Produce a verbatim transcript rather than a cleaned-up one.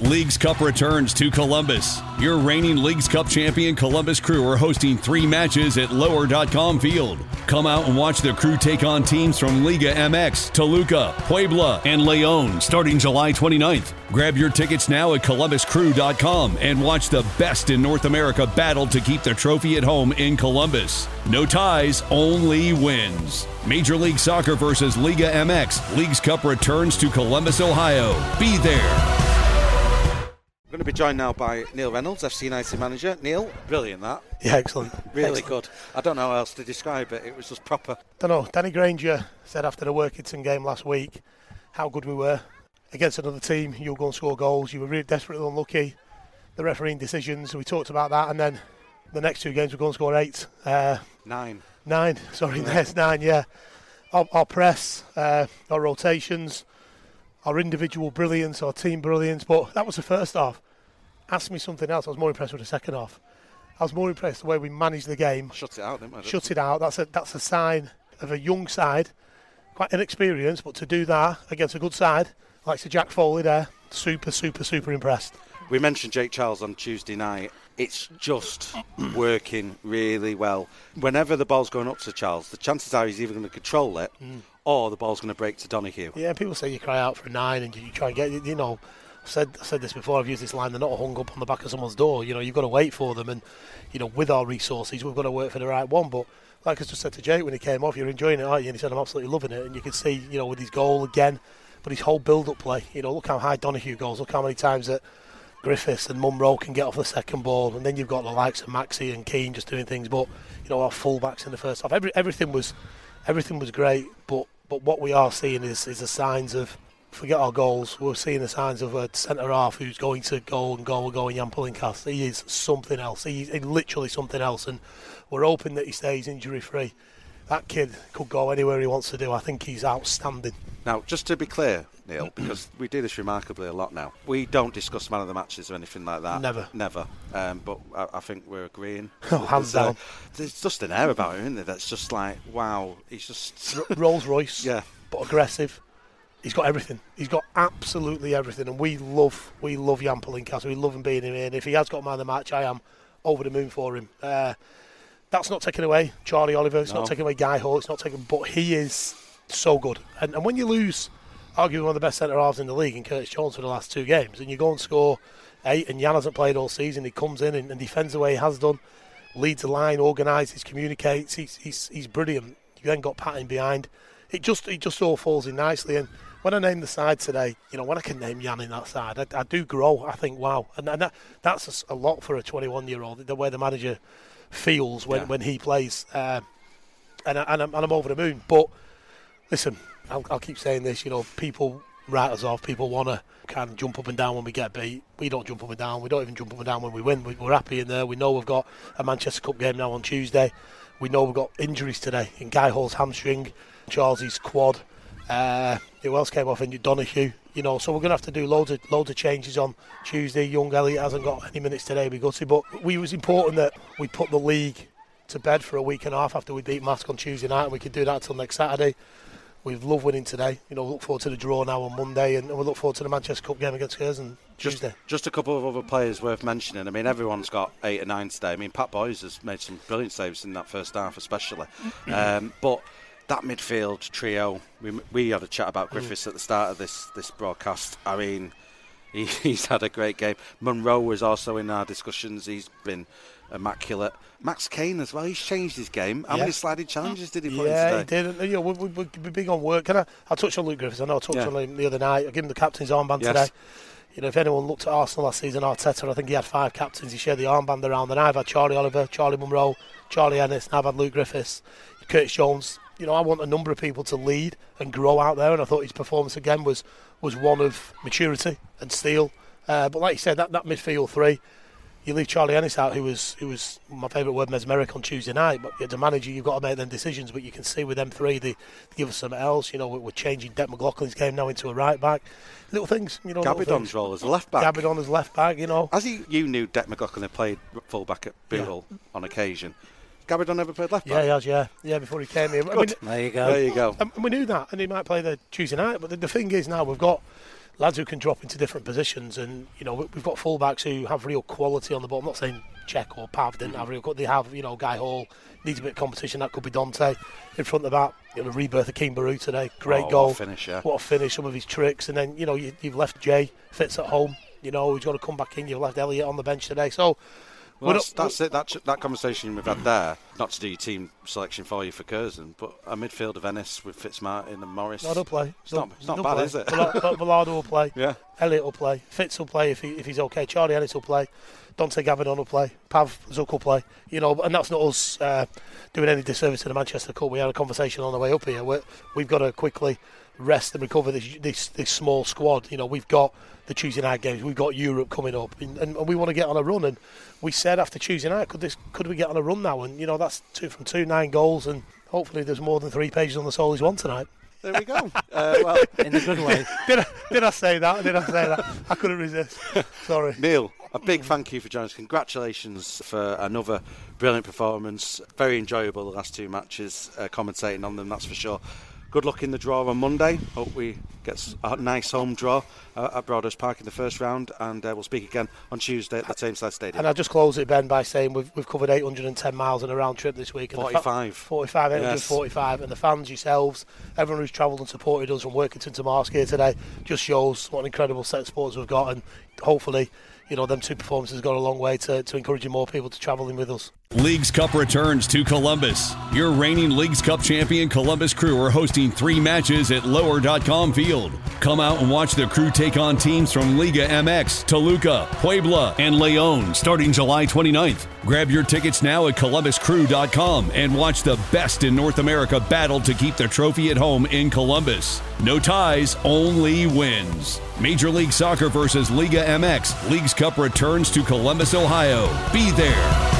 Leagues Cup returns to Columbus. Your reigning Leagues Cup champion Columbus Crew are hosting three matches at lower dot com Field. Come out and watch the Crew take on teams from Liga M X, Toluca, Puebla, and León starting July twenty-ninth. Grab your tickets now at columbus crew dot com and watch the best in North America battle to keep the trophy at home in Columbus. No ties, only wins. Major League Soccer versus Liga M X. Leagues Cup returns to Columbus, Ohio. Be there. We're going to be joined now by Neil Reynolds, F C United manager. Neil, brilliant that. Yeah, excellent. Really excellent. good. I don't know how else to describe it. It was just proper. Don't know. Danny Granger said after the Workington game last week how good we were against another team. You were going to score goals. You were really desperately unlucky. The refereeing decisions, we talked about that, and then the next two games we're going to score eight. Uh, nine. Nine. Sorry, there's nine. Yeah. Our, our press, uh, our rotations, our individual brilliance, our team brilliance. But that was the first half. Ask me something else. I was more impressed with the second half. I was more impressed the way we managed the game. Shut it out, didn't we? Shut it out. That's a that's a sign of a young side, quite inexperienced, but to do that against a good side, like Sir Jack Foley there, super, super, super impressed. We mentioned Jake Charles on Tuesday night. It's just working really well. Whenever the ball's going up to Charles, the chances are he's either going to control it mm. or the ball's going to break to Donoghue. Yeah, people say you cry out for a nine and you try and get, you know, I've said, I've said this before, I've used this line, they're not hung up on the back of someone's door. You know, you've got to wait for them, and, you know, with our resources, we've got to work for the right one. But like I just said to Jake when he came off, you're enjoying it, aren't you? And he said, I'm absolutely loving it. And you can see, you know, with his goal again, but his whole build-up play, you know, look how high Donoghue goes, look how many times that Griffiths and Munro can get off the second ball, and then you've got the likes of Maxi and Keane just doing things. But you know, our full-backs in the first half, every, everything was everything was great. But but what we are seeing is is the signs of, forget our goals, we're seeing the signs of a centre half who's going to go and go and go in Jan Pulincast. He is something else. He's literally something else, and we're hoping that he stays injury free. That kid could go anywhere he wants to do. I think he's outstanding. Now, just to be clear, Neil, because we do this remarkably a lot now, we don't discuss man of the matches or anything like that. Never. Never. Um, but I, I think we're agreeing. Oh, hands there's, down. Uh, there's just an air about him, isn't there? That's just like, wow, he's just... R- Rolls Royce, yeah, but aggressive. He's got everything. He's got absolutely everything, and we love we love Jan Pulincast. We love him being in here, and if he has got man of the match, I am over the moon for him. Uh, that's not taking away Charlie Oliver. It's no. not taking away Guy Hall. It's not taking, but he is so good. And, and when you lose, arguably one of the best centre halves in the league in Curtis Jones for the last two games, and you go and score eight, and Jan hasn't played all season, he comes in and, and defends the way he has done, leads the line, organises, communicates. He's he's he's brilliant. You then got Pat in behind. It just it just all falls in nicely. And when I name the side today, you know, when I can name Jan in that side, I, I do grow. I think, wow, and, and that that's a, a lot for a twenty-one-year-old. The way the manager feels when, yeah. when he plays, uh, and, I, and, I'm, and I'm over the moon. But listen, I'll, I'll keep saying this. You know, people write us off. People want to kind of jump up and down when we get beat. We don't jump up and down. We don't even jump up and down when we win. We, we're happy in there. We know we've got a Manchester Cup game now on Tuesday. We know we've got injuries today in Guy Hall's hamstring, Charles's quad. Uh, who else came off injured? Donoghue. You know, so we're going to have to do loads of loads of changes on Tuesday. Young Elliott hasn't got any minutes today. We gutted, but we was important that we put the league to bed for a week and a half after we beat Mask on Tuesday night, and we could do that until next Saturday. We love winning today. You know, look forward to the draw now on Monday, and we look forward to the Manchester Cup game against Spurs on Tuesday. Just, just a couple of other players worth mentioning. I mean, everyone's got eight or nine today. I mean, Pat Boyes has made some brilliant saves in that first half, especially. um, but that midfield trio, we we had a chat about Griffiths at the start of this this broadcast. I mean, he, he's had a great game. Munro was also in our discussions. He's been immaculate. Max Kane as well. He's changed his game. How yeah. many sliding challenges did he put yeah, in today? Yeah, he did. You know, we, we, we're big on work. Can I? I'll touch on Luke Griffiths. I know I touched yeah. on him the other night. I gave him the captain's armband yes. today. You know, if anyone looked at Arsenal last season, Arteta, I think he had five captains. He shared the armband around. And I've had Charlie Oliver, Charlie Munro, Charlie Ennis, and I've had Luke Griffiths, Curtis Jones. You know, I want a number of people to lead and grow out there, and I thought his performance again was, was one of maturity and steel. Uh, but like you said, that, that midfield three, you leave Charlie Ennis out, who was who was my favourite word, mesmeric on Tuesday night. But as a manager, you've got to make them decisions. But you can see with them three, they, they give us something else. You know, we're changing Deck McLaughlin's game now into a right back. Little things, you know. Gabidon's role as a left back. Gabidon as left back, you know. As he, you knew, Deck McLaughlin had played full back at Bootle yeah. on occasion. Gabidon never played left back? Yeah, he has, yeah. Yeah, before he came here. I mean, there you go. There you go. And we knew that, and he might play the Tuesday night. But the, the thing is now, we've got lads who can drop into different positions, and you know we've got fullbacks who have real quality on the ball. I'm not saying Czech or Pav didn't have real quality. They have, you know, Guy Hall needs a bit of competition. That could be Dante in front of that. You know, the rebirth of Keane Baru today, great oh, goal. What a finish, yeah. What a finish! Some of his tricks, and then you know you, you've left Jay Fitz at home. You know he's got to come back in. You've left Elliott on the bench today, so. Well, that's, not, that's it. That, that conversation we've had there, not to do your team selection for you for Curzon, but a midfield of Ennis with Fitzmartin and Morris. No, they'll play. It's not, it's not they'll bad, play. is it? Velardo will play. Yeah. Elliott will play. Fitz will play if he if he's okay. Charlie Ennis will play. Dante Gavinon will play. Pav Zook will play. You know, and that's not us uh, doing any disservice to the Manchester Cup. We had a conversation on the way up here. We're, we've got to quickly rest and recover this, this this small squad. You know, we've got the Tuesday night games, we've got Europe coming up, and, and we want to get on a run. And we said after Tuesday night, could this could we get on a run now? And you know, that's two from two, nine goals, and hopefully there's more than three pages on the Solies one tonight. There we go. uh, well, in a good way. did, I, did I say that? Did I say that? I couldn't resist. Sorry, Neil. A big thank you for joining us. Congratulations for another brilliant performance. Very enjoyable the last two matches, uh, commentating on them, that's for sure. Good luck in the draw on Monday. Hope we get a nice home draw uh, at Broadhurst Park in the first round, and uh, we'll speak again on Tuesday at the Tameside Stadium. And I'll just close it, Ben, by saying we've we've covered eight hundred ten miles in a round trip this week. And forty-five. Fa- forty-five, eight hundred forty-five. Yes. And the fans, yourselves, everyone who's travelled and supported us from Workington to Marske here today, just shows what an incredible set of sports we've got, and hopefully, you know, them two performances go a long way to, to encouraging more people to travel in with us. Leagues Cup returns to Columbus. Your reigning Leagues Cup champion Columbus Crew are hosting three matches at lower dot com Field. Come out and watch the Crew take on teams from Liga M X, Toluca, Puebla, and Leon starting July twenty-ninth. Grab your tickets now at columbus crew dot com and watch the best in North America battle to keep the trophy at home in Columbus. No ties, only wins. Major League Soccer versus Liga M X. Leagues Cup returns to Columbus, Ohio. Be there.